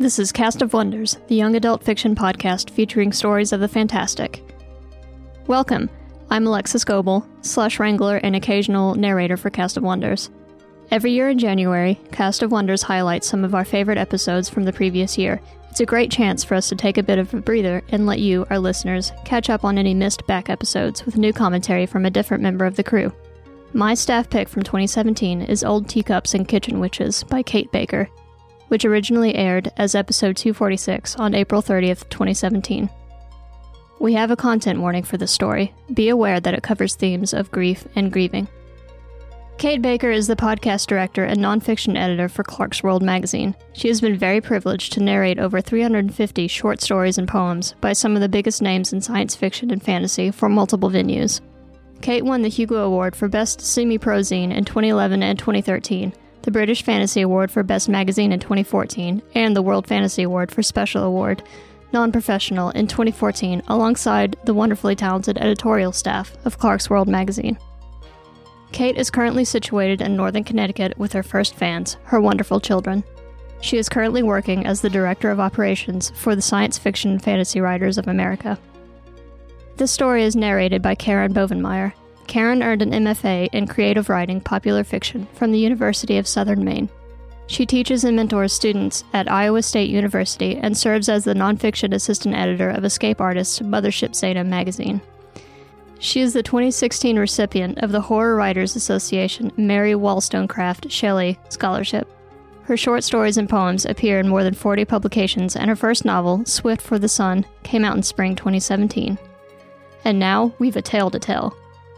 This is Cast of Wonders, the young adult fiction podcast featuring stories of the fantastic. Welcome. I'm Alexis Goebel, slush wrangler and occasional narrator for Cast of Wonders. Every year in January, Cast of Wonders highlights some of our favorite episodes from the previous year. It's a great chance for us to take a bit of a breather and let you, our listeners, catch up on any missed back episodes with new commentary from a different member of the crew. My staff pick from 2017 is Old Teacups and Kitchen Witches by Kate Baker, which originally aired as episode 246 on April 30th, 2017. We have a content warning for this story. Be aware that it covers themes of grief and grieving. Kate Baker is the podcast director and nonfiction editor for Clarkesworld magazine. She has been very privileged to narrate over 350 short stories and poems by some of the biggest names in science fiction and fantasy for multiple venues. Kate won the Hugo Award for Best Semi-Prozine in 2011 and 2013, the British Fantasy Award for Best Magazine in 2014, and the World Fantasy Award for Special Award, Non-Professional in 2014, alongside the wonderfully talented editorial staff of Clarkesworld magazine. Kate is currently situated in Northern Connecticut with her first fans, her wonderful children. She is currently working as the Director of Operations for the Science Fiction Fantasy Writers of America. This story is narrated by Karen Bovenmeier. Karen earned an MFA in Creative Writing Popular Fiction from the University of Southern Maine. She teaches and mentors students at Iowa State University and serves as the nonfiction assistant editor of escape artist Mothership Zeta magazine. She is the 2016 recipient of the Horror Writers Association Mary Wollstonecraft Shelley Scholarship. Her short stories and poems appear in more than 40 publications, and her first novel, Swift for the Sun, came out in spring 2017. And now, we've a tale to tell.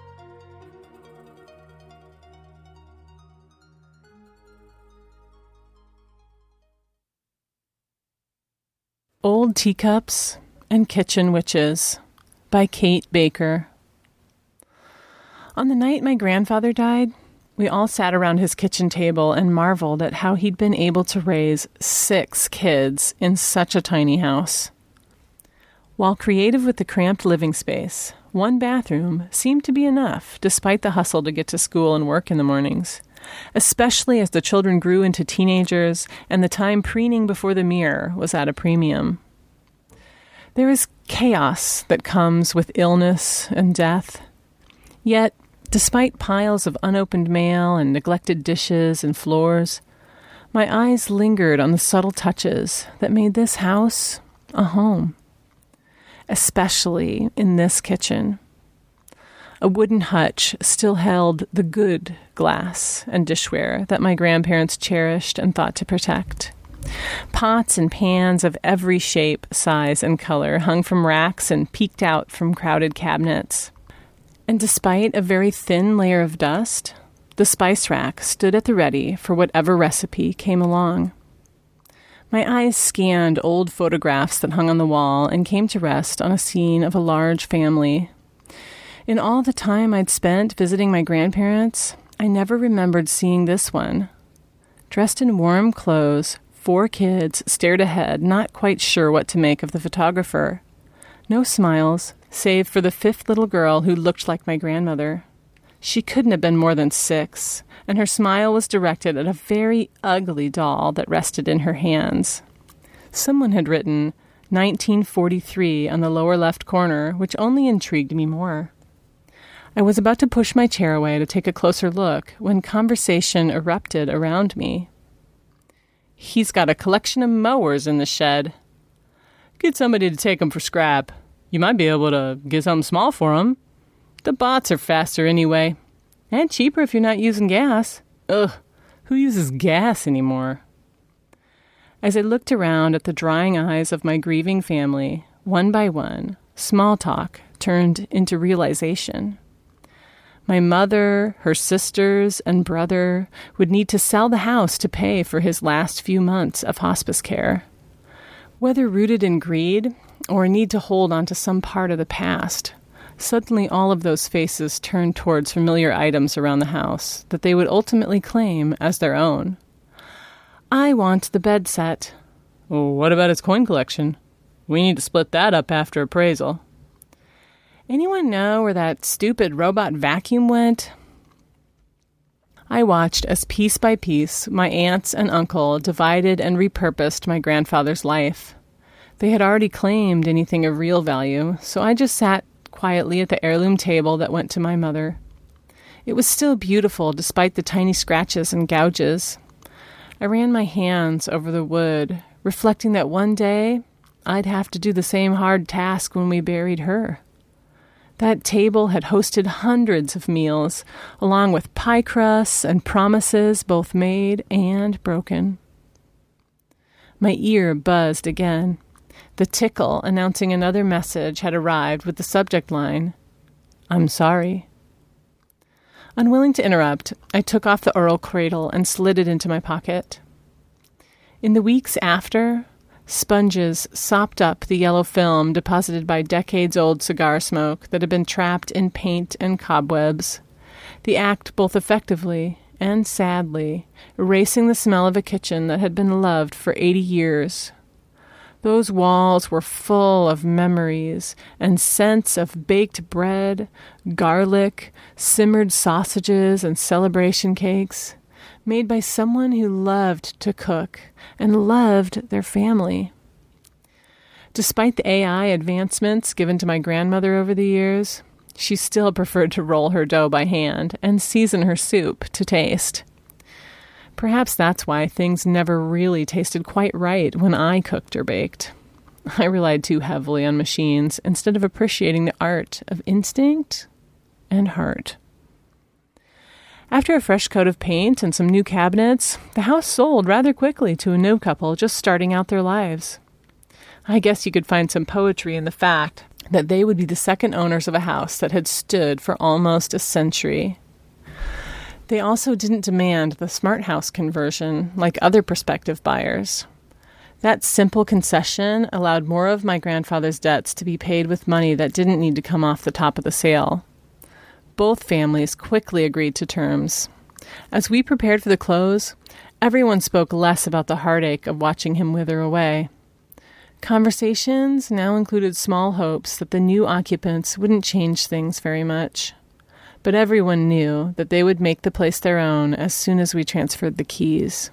Old Teacups and Kitchen Witches by Kate Baker. On the night my grandfather died, we all sat around his kitchen table and marveled at how he'd been able to raise 6 kids in such a tiny house. While creative with the cramped living space, one bathroom seemed to be enough despite the hustle to get to school and work in the mornings, especially as the children grew into teenagers and the time preening before the mirror was at a premium. There is chaos that comes with illness and death. Yet, despite piles of unopened mail and neglected dishes and floors, my eyes lingered on the subtle touches that made this house a home, especially in this kitchen. A wooden hutch still held the good glass and dishware that my grandparents cherished and thought to protect. Pots and pans of every shape, size, and color hung from racks and peeked out from crowded cabinets. And despite a very thin layer of dust, the spice rack stood at the ready for whatever recipe came along. My eyes scanned old photographs that hung on the wall and came to rest on a scene of a large family. In all the time I'd spent visiting my grandparents, I never remembered seeing this one. Dressed in warm clothes, 4 kids stared ahead, not quite sure what to make of the photographer. No smiles, save for the 5th little girl who looked like my grandmother. She couldn't have been more than 6, and her smile was directed at a very ugly doll that rested in her hands. Someone had written 1943 on the lower left corner, which only intrigued me more. I was about to push my chair away to take a closer look when conversation erupted around me. "He's got a collection of mowers in the shed. Get somebody to take 'em for scrap. You might be able to get something small for 'em. The bots are faster anyway. And cheaper if you're not using gas. Ugh, who uses gas anymore?" As I looked around at the drying eyes of my grieving family, one by one, small talk turned into realization. My mother, her sisters, and brother would need to sell the house to pay for his last few months of hospice care. Whether rooted in greed or a need to hold on to some part of the past, suddenly all of those faces turned towards familiar items around the house that they would ultimately claim as their own. "I want the bed set." "Well, what about his coin collection? We need to split that up after appraisal." "Anyone know where that stupid robot vacuum went?" I watched as piece by piece my aunts and uncle divided and repurposed my grandfather's life. They had already claimed anything of real value, so I just sat quietly at the heirloom table that went to my mother. It was still beautiful despite the tiny scratches and gouges. I ran my hands over the wood, reflecting that one day I'd have to do the same hard task when we buried her. That table had hosted hundreds of meals, along with pie crusts and promises both made and broken. My ear buzzed again. The tickle announcing another message had arrived with the subject line, "I'm sorry." Unwilling to interrupt, I took off the oral cradle and slid it into my pocket. In the weeks after, sponges sopped up the yellow film deposited by decades-old cigar smoke that had been trapped in paint and cobwebs, the act both effectively and sadly erasing the smell of a kitchen that had been loved for 80 years. Those walls were full of memories and scents of baked bread, garlic, simmered sausages, and celebration cakes, made by someone who loved to cook and loved their family. Despite the AI advancements given to my grandmother over the years, she still preferred to roll her dough by hand and season her soup to taste. Perhaps that's why things never really tasted quite right when I cooked or baked. I relied too heavily on machines instead of appreciating the art of instinct and heart. After a fresh coat of paint and some new cabinets, the house sold rather quickly to a new couple just starting out their lives. I guess you could find some poetry in the fact that they would be the second owners of a house that had stood for almost a century. They also didn't demand the smart house conversion like other prospective buyers. That simple concession allowed more of my grandfather's debts to be paid with money that didn't need to come off the top of the sale. Both families quickly agreed to terms. As we prepared for the close, everyone spoke less about the heartache of watching him wither away. Conversations now included small hopes that the new occupants wouldn't change things very much. But everyone knew that they would make the place their own as soon as we transferred the keys.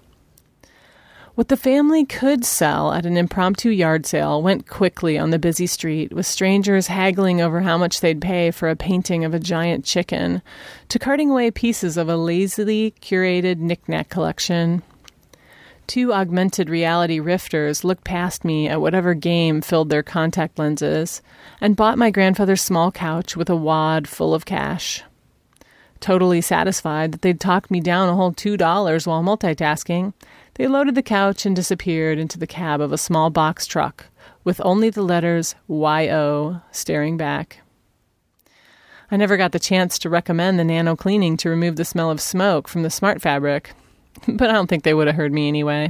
What the family could sell at an impromptu yard sale went quickly on the busy street, with strangers haggling over how much they'd pay for a painting of a giant chicken, to carting away pieces of a lazily curated knick-knack collection. Two augmented reality rifters looked past me at whatever game filled their contact lenses and bought my grandfather's small couch with a wad full of cash. Totally satisfied that they'd talked me down a whole $2 while multitasking, they loaded the couch and disappeared into the cab of a small box truck with only the letters Y-O staring back. I never got the chance to recommend the nano cleaning to remove the smell of smoke from the smart fabric, but I don't think they would have heard me anyway.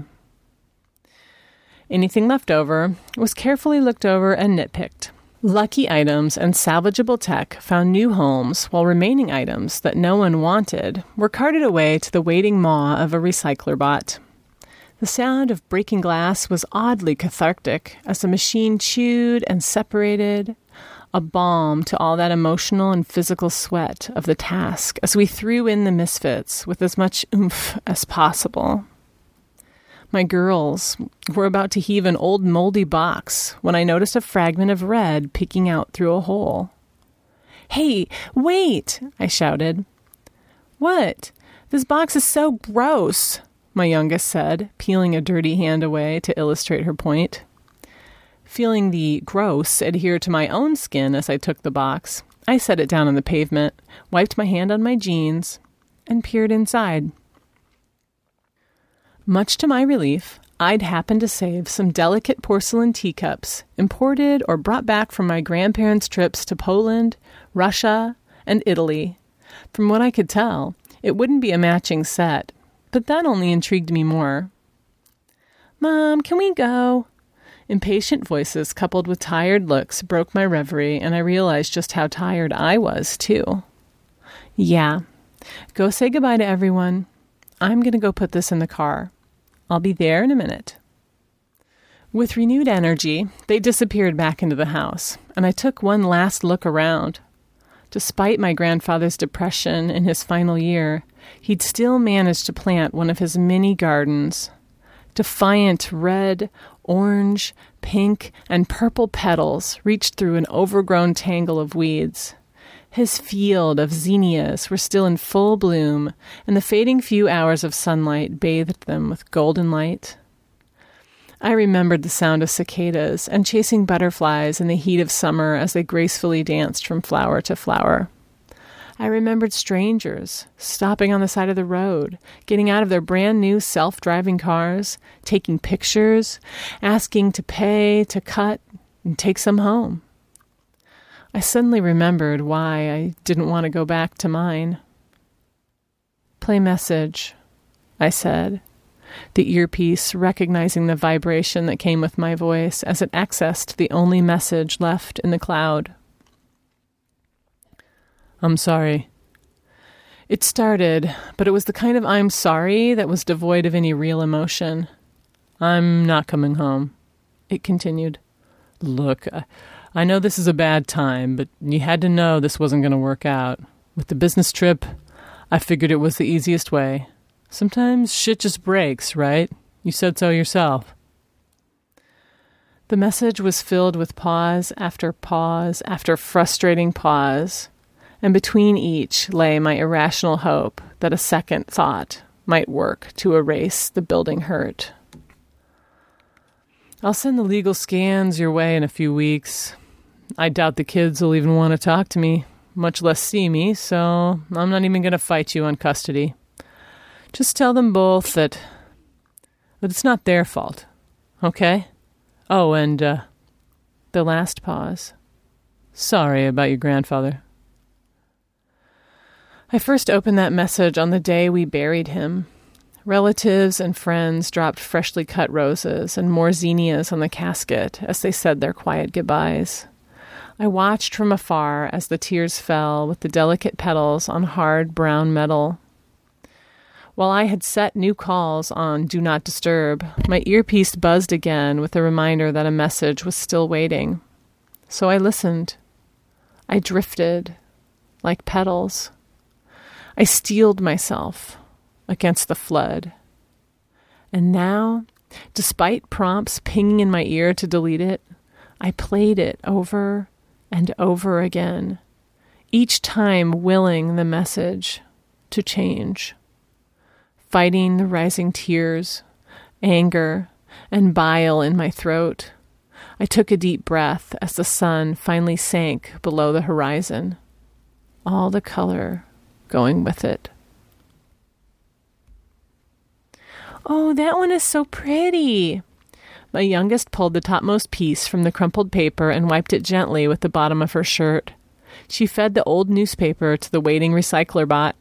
Anything left over was carefully looked over and nitpicked. Lucky items and salvageable tech found new homes, while remaining items that no one wanted were carted away to the waiting maw of a recycler bot. The sound of breaking glass was oddly cathartic as the machine chewed and separated, a balm to all that emotional and physical sweat of the task as we threw in the misfits with as much oomph as possible. My girls were about to heave an old moldy box when I noticed a fragment of red peeking out through a hole. "Hey, wait!" I shouted. "What? This box is so gross," my youngest said, peeling a dirty hand away to illustrate her point. Feeling the gross adhere to my own skin as I took the box, I set it down on the pavement, wiped my hand on my jeans, and peered inside. Much to my relief, I'd happened to save some delicate porcelain teacups imported or brought back from my grandparents' trips to Poland, Russia, and Italy. From what I could tell, it wouldn't be a matching set, but that only intrigued me more. "Mom, can we go?" Impatient voices coupled with tired looks broke my reverie, and I realized just how tired I was, too. "Yeah, go say goodbye to everyone. I'm going to go put this in the car. I'll be there in a minute." With renewed energy, they disappeared back into the house, and I took one last look around. Despite my grandfather's depression in his final year, he'd still managed to plant one of his mini gardens. Defiant red, orange, pink, and purple petals reached through an overgrown tangle of weeds. His field of zinnias were still in full bloom, and the fading few hours of sunlight bathed them with golden light. I remembered the sound of cicadas and chasing butterflies in the heat of summer as they gracefully danced from flower to flower. I remembered strangers stopping on the side of the road, getting out of their brand new self-driving cars, taking pictures, asking to pay, to cut, and take some home. I suddenly remembered why I didn't want to go back to mine. "Play message," I said, the earpiece recognizing the vibration that came with my voice as it accessed the only message left in the cloud. "I'm sorry." It started, but it was the kind of "I'm sorry" that was devoid of any real emotion. "I'm not coming home," it continued. "Look, I know this is a bad time, but you had to know this wasn't going to work out. With the business trip, I figured it was the easiest way. Sometimes shit just breaks, right? You said so yourself." The message was filled with pause after frustrating pause, and between each lay my irrational hope that a second thought might work to erase the building hurt. "I'll send the legal scans your way in a few weeks. I doubt the kids will even want to talk to me, much less see me, so I'm not even going to fight you on custody. Just tell them both that it's not their fault, okay? Oh, and, the last pause. Sorry about your grandfather." I first opened that message on the day we buried him. Relatives and friends dropped freshly cut roses and more zinnias on the casket as they said their quiet goodbyes. I watched from afar as the tears fell with the delicate petals on hard brown metal. While I had set new calls on Do Not Disturb, my earpiece buzzed again with the reminder that a message was still waiting. So I listened. I drifted like petals. I steeled myself against the flood. And now, despite prompts pinging in my ear to delete it, I played it over and over again, each time willing the message to change. Fighting the rising tears, anger, and bile in my throat, I took a deep breath as the sun finally sank below the horizon, all the color going with it. "Oh, that one is so pretty." My youngest pulled the topmost piece from the crumpled paper and wiped it gently with the bottom of her shirt. She fed the old newspaper to the waiting recycler bot.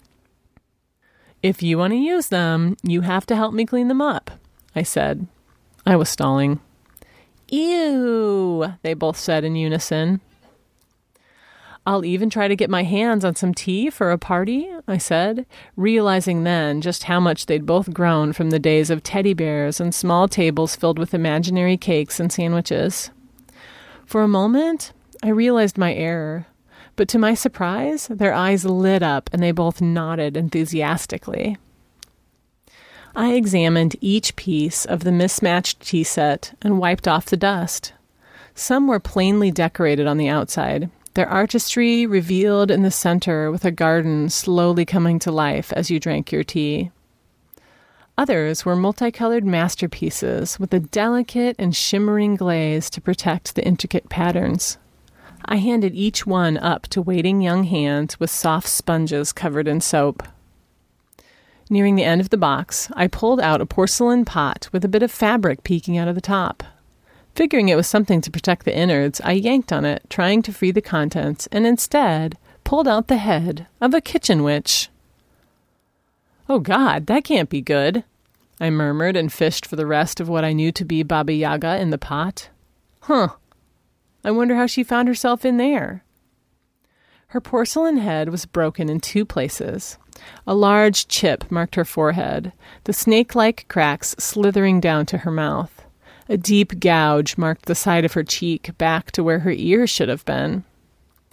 "If you want to use them, you have to help me clean them up," I said. I was stalling. "Ew," they both said in unison. "I'll even try to get my hands on some tea for a party," I said, realizing then just how much they'd both grown from the days of teddy bears and small tables filled with imaginary cakes and sandwiches. For a moment, I realized my error, but to my surprise, their eyes lit up and they both nodded enthusiastically. I examined each piece of the mismatched tea set and wiped off the dust. Some were plainly decorated on the outside, their artistry revealed in the center with a garden slowly coming to life as you drank your tea. Others were multicolored masterpieces with a delicate and shimmering glaze to protect the intricate patterns. I handed each one up to waiting young hands with soft sponges covered in soap. Nearing the end of the box, I pulled out a porcelain pot with a bit of fabric peeking out of the top. Figuring it was something to protect the innards, I yanked on it, trying to free the contents, and instead pulled out the head of a kitchen witch. "Oh God, that can't be good," I murmured and fished for the rest of what I knew to be Baba Yaga in the pot. "Huh. I wonder how she found herself in there." Her porcelain head was broken in two places. A large chip marked her forehead, the snake-like cracks slithering down to her mouth. A deep gouge marked the side of her cheek back to where her ear should have been.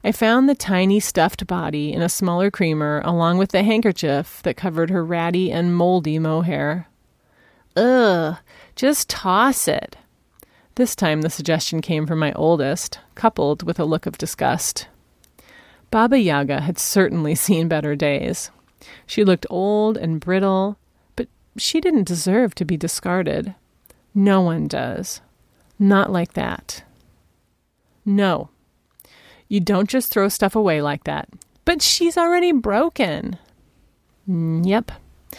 I found the tiny stuffed body in a smaller creamer along with the handkerchief that covered her ratty and moldy mohair. Ugh, just toss it. This time the suggestion came from my oldest, coupled with a look of disgust. Baba Yaga had certainly seen better days. She looked old and brittle, but she didn't deserve to be discarded. No one does. Not like that. No. You don't just throw stuff away like that. But she's already broken. Yep.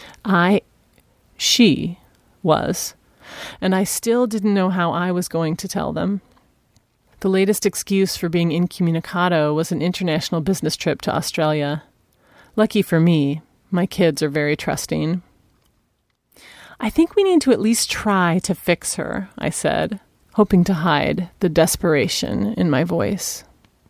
She was. And I still didn't know how I was going to tell them. The latest excuse for being incommunicado was an international business trip to Australia. Lucky for me, my kids are very trusting. I think we need to at least try to fix her, I said, hoping to hide the desperation in my voice.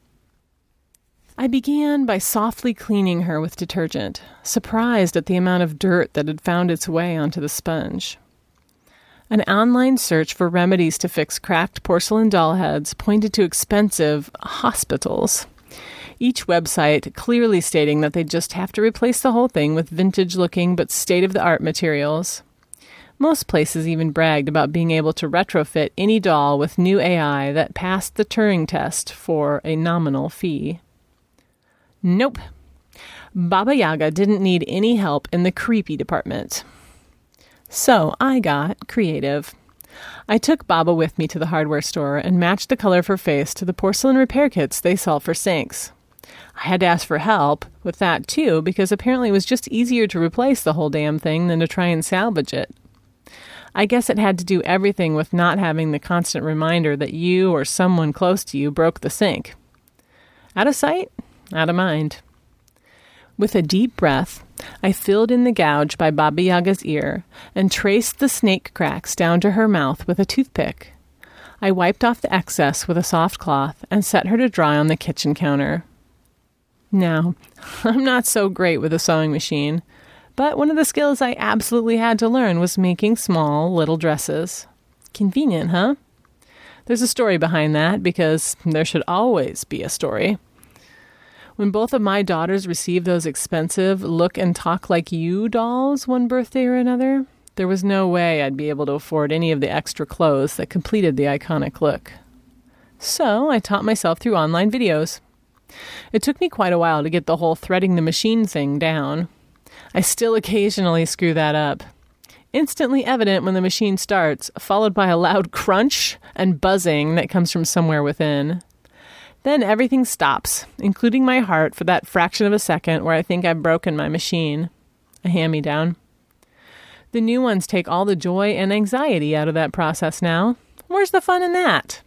I began by softly cleaning her with detergent, surprised at the amount of dirt that had found its way onto the sponge. An online search for remedies to fix cracked porcelain doll heads pointed to expensive hospitals. Each website clearly stating that they'd just have to replace the whole thing with vintage-looking but state-of-the-art materials. Most places even bragged about being able to retrofit any doll with new AI that passed the Turing test for a nominal fee. Nope. Baba Yaga didn't need any help in the creepy department. So I got creative. I took Baba with me to the hardware store and matched the color of her face to the porcelain repair kits they sell for sinks. I had to ask for help with that too, because apparently it was just easier to replace the whole damn thing than to try and salvage it. I guess it had to do everything with not having the constant reminder that you or someone close to you broke the sink. Out of sight, out of mind. With a deep breath, I filled in the gouge by Baba Yaga's ear and traced the snake cracks down to her mouth with a toothpick. I wiped off the excess with a soft cloth and set her to dry on the kitchen counter. Now, I'm not so great with a sewing machine, but one of the skills I absolutely had to learn was making small, little dresses. Convenient, huh? There's a story behind that, because there should always be a story. When both of my daughters received those expensive look and talk like you dolls one birthday or another, there was no way I'd be able to afford any of the extra clothes that completed the iconic look. So I taught myself through online videos. It took me quite a while to get the whole threading the machine thing down. I still occasionally screw that up. Instantly evident when the machine starts, followed by a loud crunch and buzzing that comes from somewhere within. Then everything stops, including my heart for that fraction of a second where I think I've broken my machine. A hand-me-down. The new ones take all the joy and anxiety out of that process now. Where's the fun in that?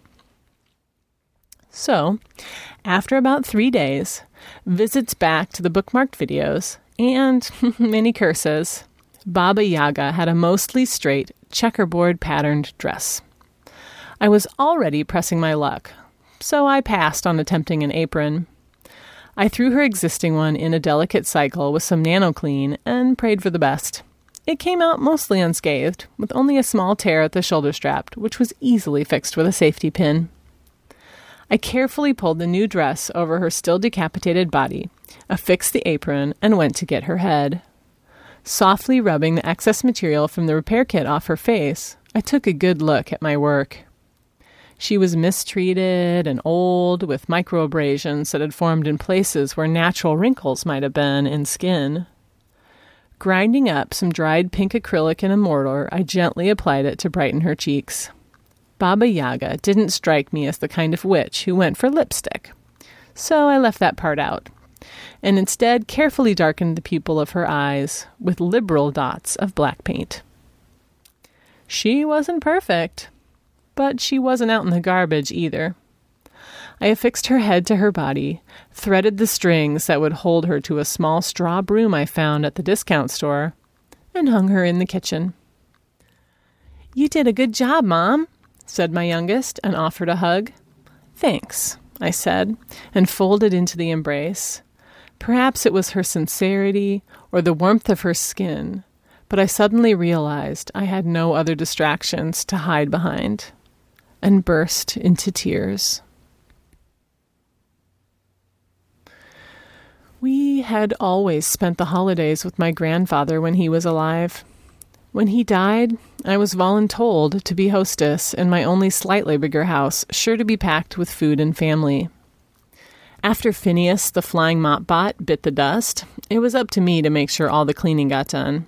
So, after about 3 days, visits back to the bookmarked videos, and many curses, Baba Yaga had a mostly straight, checkerboard-patterned dress. I was already pressing my luck, so I passed on attempting an apron. I threw her existing one in a delicate cycle with some nano-clean and prayed for the best. It came out mostly unscathed, with only a small tear at the shoulder strap, which was easily fixed with a safety pin. I carefully pulled the new dress over her still decapitated body, affixed the apron, and went to get her head. Softly rubbing the excess material from the repair kit off her face, I took a good look at my work. She was mistreated and old, with microabrasions that had formed in places where natural wrinkles might have been in skin. Grinding up some dried pink acrylic in a mortar, I gently applied it to brighten her cheeks. Baba Yaga didn't strike me as the kind of witch who went for lipstick, so I left that part out, and instead carefully darkened the pupil of her eyes with liberal dots of black paint. She wasn't perfect, but she wasn't out in the garbage either. I affixed her head to her body, threaded the strings that would hold her to a small straw broom I found at the discount store, and hung her in the kitchen. "You did a good job, Mom," said my youngest, and offered a hug. "Thanks," I said, and folded into the embrace. Perhaps it was her sincerity or the warmth of her skin, but I suddenly realized I had no other distractions to hide behind, and burst into tears. We had always spent the holidays with my grandfather when he was alive. When he died, I was voluntold to be hostess in my only slightly bigger house, sure to be packed with food and family. After Phineas, the flying mop bot, bit the dust, it was up to me to make sure all the cleaning got done.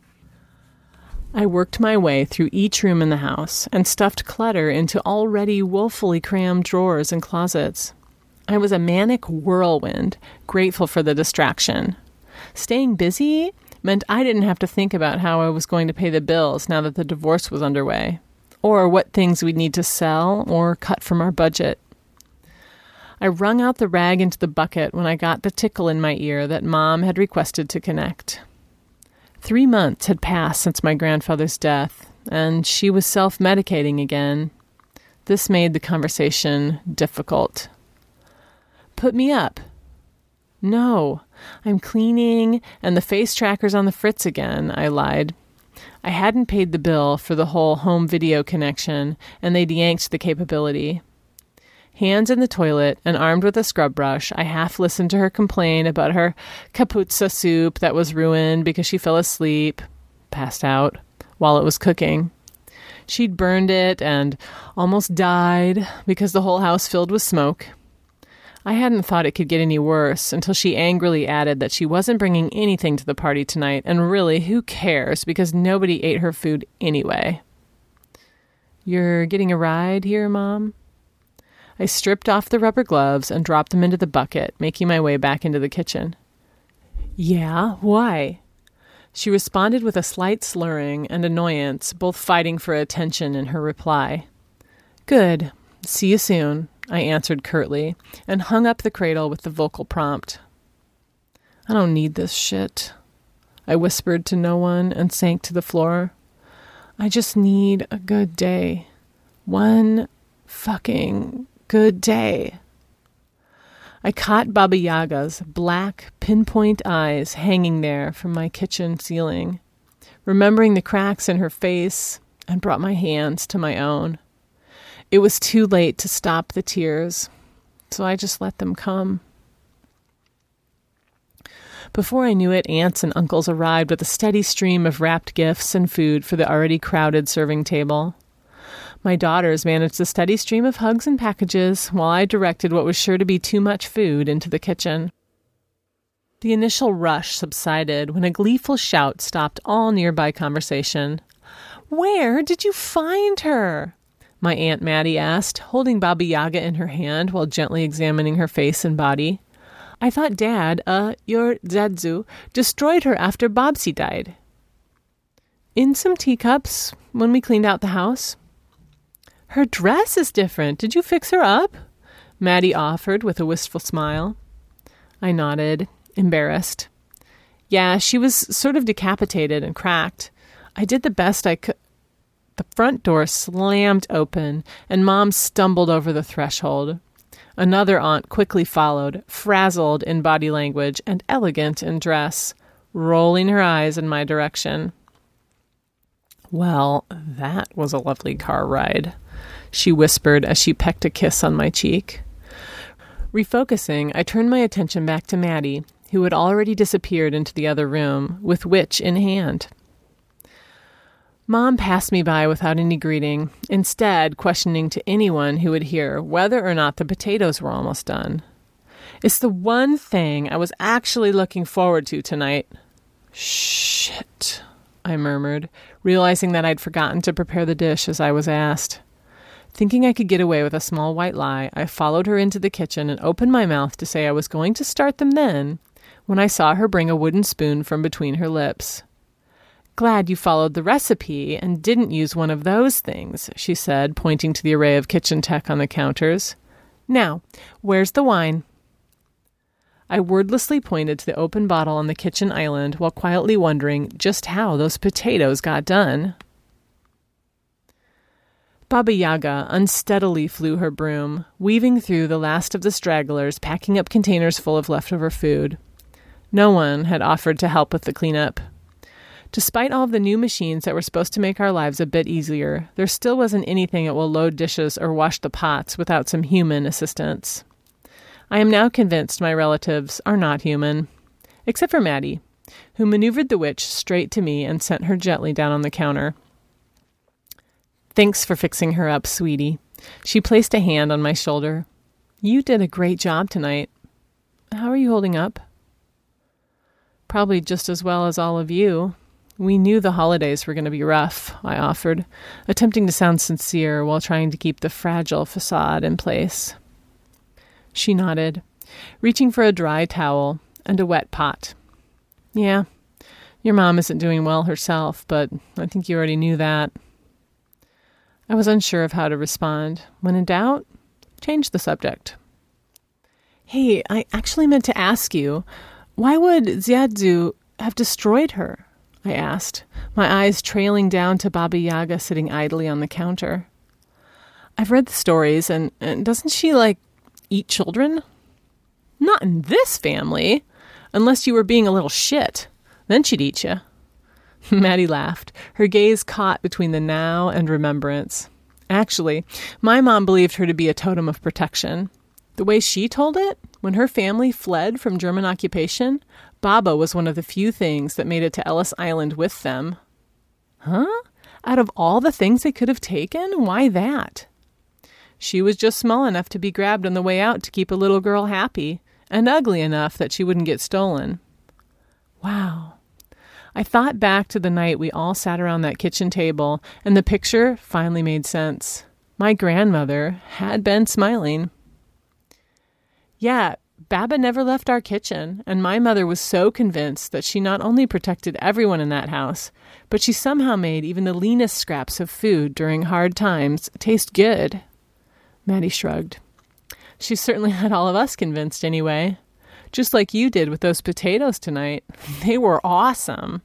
I worked my way through each room in the house and stuffed clutter into already woefully crammed drawers and closets. I was a manic whirlwind, grateful for the distraction. Staying busy meant I didn't have to think about how I was going to pay the bills now that the divorce was underway, or what things we'd need to sell or cut from our budget. I wrung out the rag into the bucket when I got the tickle in my ear that Mom had requested to connect. 3 months had passed since my grandfather's death, and she was self-medicating again. This made the conversation difficult. Put me up. No, I'm cleaning, and the face tracker's on the fritz again, I lied. I hadn't paid the bill for the whole home video connection, and they'd yanked the capability. Hands in the toilet and armed with a scrub brush, I half listened to her complain about her kaputsa soup that was ruined because she fell asleep, passed out, while it was cooking. She'd burned it and almost died because the whole house filled with smoke. I hadn't thought it could get any worse until she angrily added that she wasn't bringing anything to the party tonight, and really, who cares, because nobody ate her food anyway. You're getting a ride here, Mom? I stripped off the rubber gloves and dropped them into the bucket, making my way back into the kitchen. Yeah, why? She responded with a slight slurring and annoyance, both fighting for attention in her reply. Good. See you soon, I answered curtly, and hung up the cradle with the vocal prompt. I don't need this shit, I whispered to no one and sank to the floor. I just need a good day. One fucking good day. I caught Baba Yaga's black pinpoint eyes hanging there from my kitchen ceiling, remembering the cracks in her face, and brought my hands to my own. It was too late to stop the tears, so I just let them come. Before I knew it, aunts and uncles arrived with a steady stream of wrapped gifts and food for the already crowded serving table. My daughters managed the steady stream of hugs and packages while I directed what was sure to be too much food into the kitchen. The initial rush subsided when a gleeful shout stopped all nearby conversation. Where did you find her? My Aunt Maddie asked, holding Baba Yaga in her hand while gently examining her face and body. I thought Dad, your Zadzu, destroyed her after Bobsy died. In some teacups when we cleaned out the house. Her dress is different. Did you fix her up? Maddie offered with a wistful smile. I nodded, embarrassed. Yeah, she was sort of decapitated and cracked. I did the best I could. The front door slammed open, and Mom stumbled over the threshold. Another aunt quickly followed, frazzled in body language and elegant in dress, rolling her eyes in my direction. Well, that was a lovely car ride, she whispered as she pecked a kiss on my cheek. Refocusing, I turned my attention back to Maddie, who had already disappeared into the other room, with Witch in hand. Mom passed me by without any greeting, instead questioning to anyone who would hear whether or not the potatoes were almost done. It's the one thing I was actually looking forward to tonight. Shit, I murmured, realizing that I'd forgotten to prepare the dish as I was asked. Thinking I could get away with a small white lie, I followed her into the kitchen and opened my mouth to say I was going to start them then, when I saw her bring a wooden spoon from between her lips. Glad you followed the recipe and didn't use one of those things, she said, pointing to the array of kitchen tech on the counters. Now, where's the wine? I wordlessly pointed to the open bottle on the kitchen island while quietly wondering just how those potatoes got done. Baba Yaga unsteadily flew her broom, weaving through the last of the stragglers, packing up containers full of leftover food. No one had offered to help with the cleanup. Despite all of the new machines that were supposed to make our lives a bit easier, there still wasn't anything that will load dishes or wash the pots without some human assistance. I am now convinced my relatives are not human, except for Maddie, who maneuvered the witch straight to me and sent her gently down on the counter. Thanks for fixing her up, sweetie. She placed a hand on my shoulder. You did a great job tonight. How are you holding up? Probably just as well as all of you. We knew the holidays were going to be rough, I offered, attempting to sound sincere while trying to keep the fragile facade in place. She nodded, reaching for a dry towel and a wet pot. Yeah, your mom isn't doing well herself, but I think you already knew that. I was unsure of how to respond. When in doubt, change the subject. Hey, I actually meant to ask you, why would Xiaozu have destroyed her? I asked, my eyes trailing down to Baba Yaga sitting idly on the counter. I've read the stories, and doesn't she, eat children? Not in this family, unless you were being a little shit. Then she'd eat you. Maddie laughed, her gaze caught between the now and remembrance. Actually, my mom believed her to be a totem of protection. The way she told it, when her family fled from German occupation, Baba was one of the few things that made it to Ellis Island with them. Huh? Out of all the things they could have taken, why that? She was just small enough to be grabbed on the way out to keep a little girl happy, and ugly enough that she wouldn't get stolen. Wow. I thought back to the night we all sat around that kitchen table, and the picture finally made sense. My grandmother had been smiling. Yeah, Baba never left our kitchen, and my mother was so convinced that she not only protected everyone in that house, but she somehow made even the leanest scraps of food during hard times taste good. Maddie shrugged. She certainly had all of us convinced anyway. Just like you did with those potatoes tonight. They were awesome.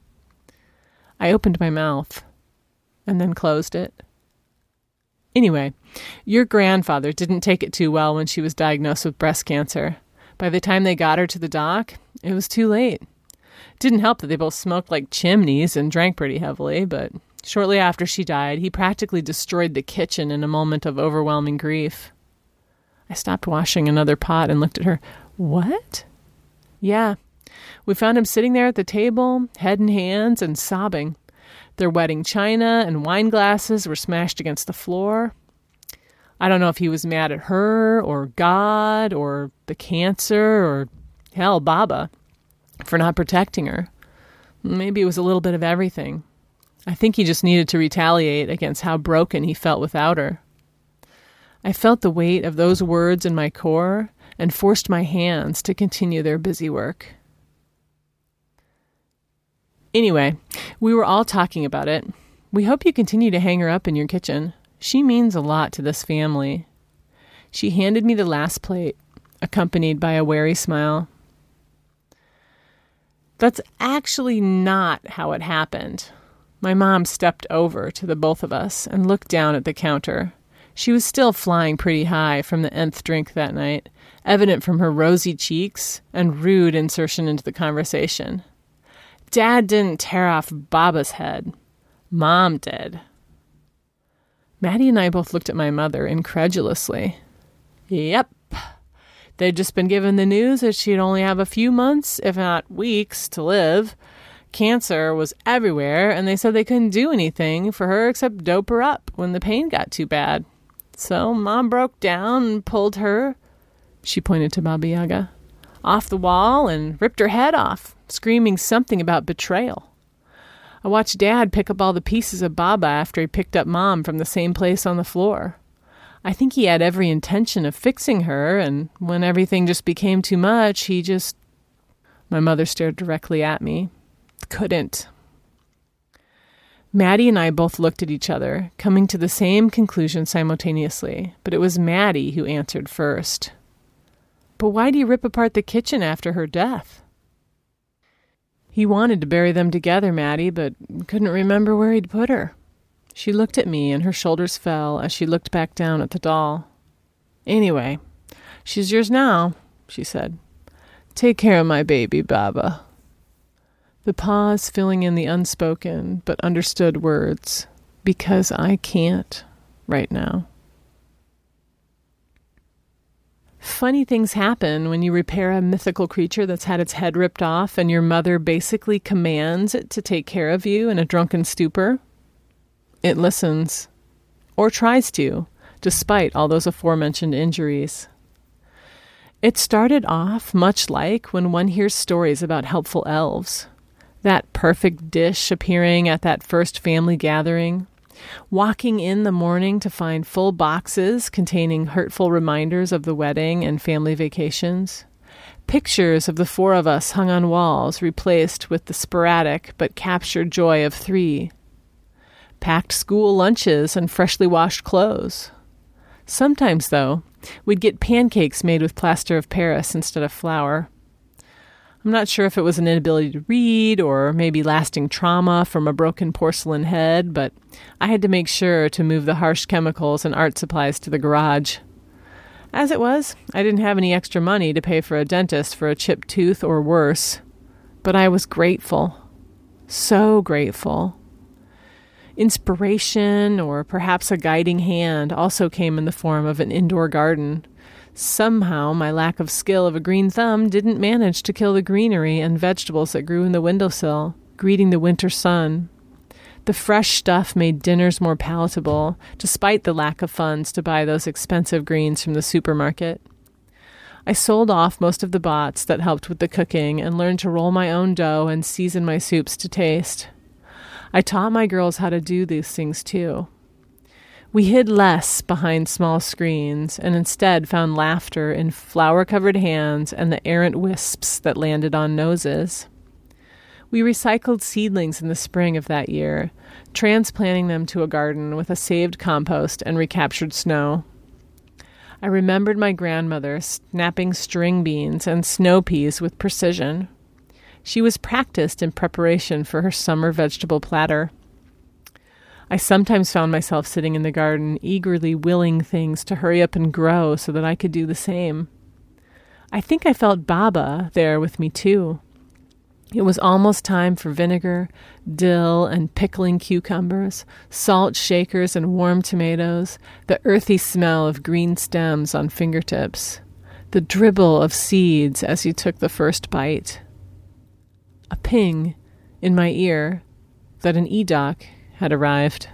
I opened my mouth and then closed it. Anyway, your grandfather didn't take it too well when she was diagnosed with breast cancer. By the time they got her to the doc, it was too late. Didn't help that they both smoked like chimneys and drank pretty heavily, but shortly after she died, he practically destroyed the kitchen in a moment of overwhelming grief. I stopped washing another pot and looked at her. What? Yeah, we found him sitting there at the table, head in hands and sobbing. Their wedding china and wine glasses were smashed against the floor. I don't know if he was mad at her or God or the cancer or, hell, Baba for not protecting her. Maybe it was a little bit of everything. I think he just needed to retaliate against how broken he felt without her. I felt the weight of those words in my core and forced my hands to continue their busy work. Anyway, we were all talking about it. We hope you continue to hang her up in your kitchen. She means a lot to this family. She handed me the last plate, accompanied by a wary smile. That's actually not how it happened. My mom stepped over to the both of us and looked down at the counter. She was still flying pretty high from the nth drink that night, evident from her rosy cheeks and rude insertion into the conversation. Dad didn't tear off Baba's head. Mom did. Maddie and I both looked at my mother incredulously. Yep. They'd just been given the news that she'd only have a few months, if not weeks, to live. Cancer was everywhere, and they said they couldn't do anything for her except dope her up when the pain got too bad. So Mom broke down and pulled her, she pointed to Baba Yaga, off the wall and ripped her head off, screaming something about betrayal. I watched Dad pick up all the pieces of Baba after he picked up Mom from the same place on the floor. I think he had every intention of fixing her, and when everything just became too much, he just... My mother stared directly at me. Couldn't. Maddie and I both looked at each other, coming to the same conclusion simultaneously, but it was Maddie who answered first. But why do you rip apart the kitchen after her death? He wanted to bury them together, Maddie, but couldn't remember where he'd put her. She looked at me, and her shoulders fell as she looked back down at the doll. Anyway, she's yours now, she said. Take care of my baby, Baba. The pause filling in the unspoken but understood words, because I can't right now. Funny things happen when you repair a mythical creature that's had its head ripped off and your mother basically commands it to take care of you in a drunken stupor. It listens, or tries to, despite all those aforementioned injuries. It started off much like when one hears stories about helpful elves. That perfect dish appearing at that first family gathering, walking in the morning to find full boxes containing hurtful reminders of the wedding and family vacations, pictures of the 4 of us hung on walls replaced with the sporadic but captured joy of 3, packed school lunches and freshly washed clothes. Sometimes, though, we'd get pancakes made with plaster of Paris instead of flour. I'm not sure if it was an inability to read or maybe lasting trauma from a broken porcelain head, but I had to make sure to move the harsh chemicals and art supplies to the garage. As it was, I didn't have any extra money to pay for a dentist for a chipped tooth or worse, but I was grateful. So grateful. Inspiration, or perhaps a guiding hand, also came in the form of an indoor garden. Somehow, my lack of skill of a green thumb didn't manage to kill the greenery and vegetables that grew in the windowsill, greeting the winter sun. The fresh stuff made dinners more palatable, despite the lack of funds to buy those expensive greens from the supermarket. I sold off most of the bots that helped with the cooking and learned to roll my own dough and season my soups to taste. I taught my girls how to do these things too. We hid less behind small screens and instead found laughter in flour-covered hands and the errant wisps that landed on noses. We recycled seedlings in the spring of that year, transplanting them to a garden with a saved compost and recaptured snow. I remembered my grandmother snapping string beans and snow peas with precision. She was practiced in preparation for her summer vegetable platter. I sometimes found myself sitting in the garden, eagerly willing things to hurry up and grow so that I could do the same. I think I felt Baba there with me too. It was almost time for vinegar, dill, and pickling cucumbers, salt shakers and warm tomatoes, the earthy smell of green stems on fingertips, the dribble of seeds as you took the first bite. A ping in my ear that an e-doc had arrived.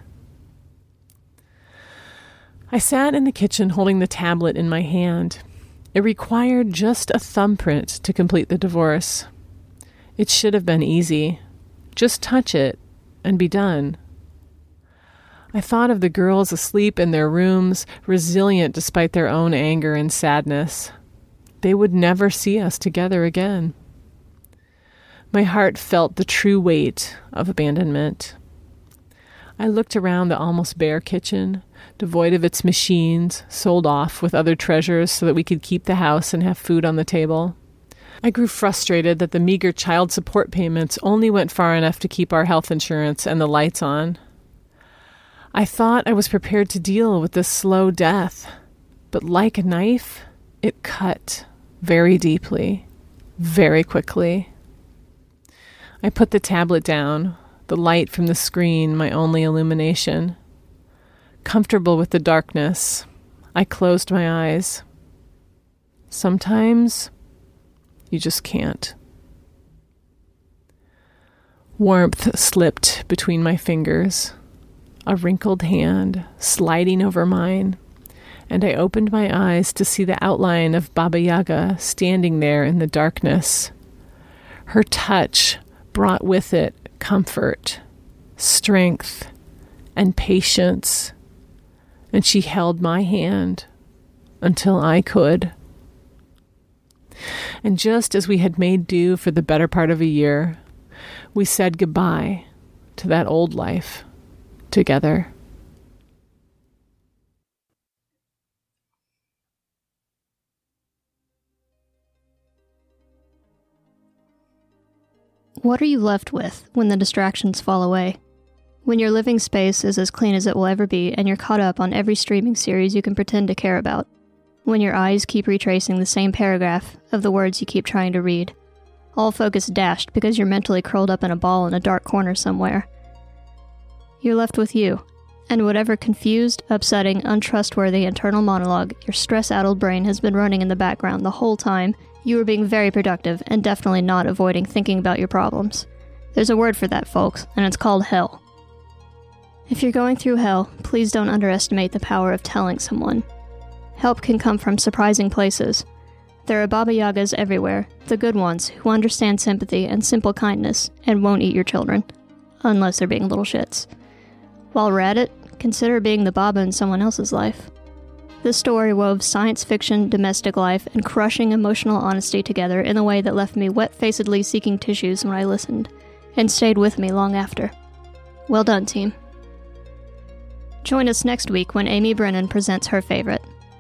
I sat in the kitchen holding the tablet in my hand. It required just a thumbprint to complete the divorce. It should have been easy. Just touch it and be done. I thought of the girls asleep in their rooms, resilient despite their own anger and sadness. They would never see us together again. My heart felt the true weight of abandonment. I looked around the almost bare kitchen, devoid of its machines, sold off with other treasures so that we could keep the house and have food on the table. I grew frustrated that the meager child support payments only went far enough to keep our health insurance and the lights on. I thought I was prepared to deal with this slow death, but like a knife, it cut very deeply, very quickly. I put the tablet down, the light from the screen my only illumination. Comfortable with the darkness, I closed my eyes. Sometimes you just can't. Warmth slipped between my fingers, a wrinkled hand sliding over mine, and I opened my eyes to see the outline of Baba Yaga standing there in the darkness. Her touch brought with it comfort, strength, and patience, and she held my hand until I could. And just as we had made do for the better part of a year, we said goodbye to that old life together. What are you left with when the distractions fall away? When your living space is as clean as it will ever be and you're caught up on every streaming series you can pretend to care about? When your eyes keep retracing the same paragraph of the words you keep trying to read, all focus dashed because you're mentally curled up in a ball in a dark corner somewhere? You're left with you, and whatever confused, upsetting, untrustworthy internal monologue your stress-addled brain has been running in the background the whole time, you are being very productive and definitely not avoiding thinking about your problems. There's a word for that, folks, and it's called hell. If you're going through hell, please don't underestimate the power of telling someone. Help can come from surprising places. There are Baba Yagas everywhere, the good ones, who understand sympathy and simple kindness and won't eat your children, unless they're being little shits. While we're at it, consider being the Baba in someone else's life. This story wove science fiction, domestic life, and crushing emotional honesty together in a way that left me wet-facedly seeking tissues when I listened, and stayed with me long after. Well done, team. Join us next week when Amy Brennan presents her favorite.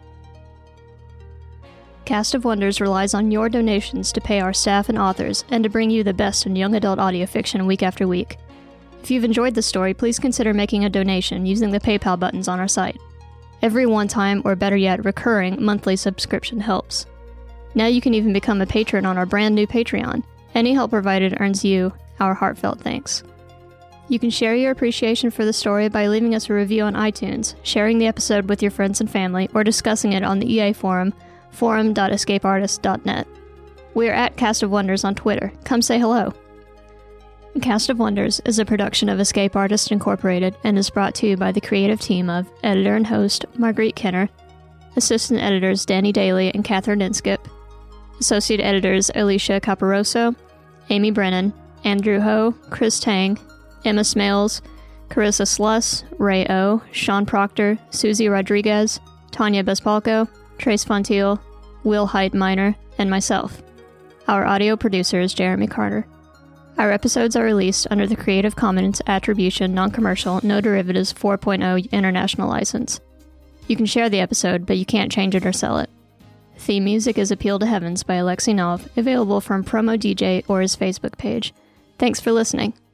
Cast of Wonders relies on your donations to pay our staff and authors, and to bring you the best in young adult audio fiction week after week. If you've enjoyed the story, please consider making a donation using the PayPal buttons on our site. Every one-time, or better yet, recurring monthly subscription helps. Now you can even become a patron on our brand new Patreon. Any help provided earns you our heartfelt thanks. You can share your appreciation for the story by leaving us a review on iTunes, sharing the episode with your friends and family, or discussing it on the EA forum, forum.escapeartist.net. We are at Cast of Wonders on Twitter. Come say hello. Cast of Wonders is a production of Escape Artist Incorporated and is brought to you by the creative team of editor and host Marguerite Kenner, assistant editors Danny Daly and Catherine Inskip, associate editors Alicia Caparoso, Amy Brennan, Andrew Ho, Chris Tang, Emma Smales, Carissa Sluss, Ray O, Sean Proctor, Susie Rodriguez, Tanya Bespalko, Trace Fontiel, Will Height Minor, and myself. Our audio producer is Jeremy Carter. Our episodes are released under the Creative Commons Attribution Non-Commercial No Derivatives 4.0 International License. You can share the episode, but you can't change it or sell it. Theme music is Appeal to Heavens by Alexei Nov, available from Promo DJ or his Facebook page. Thanks for listening.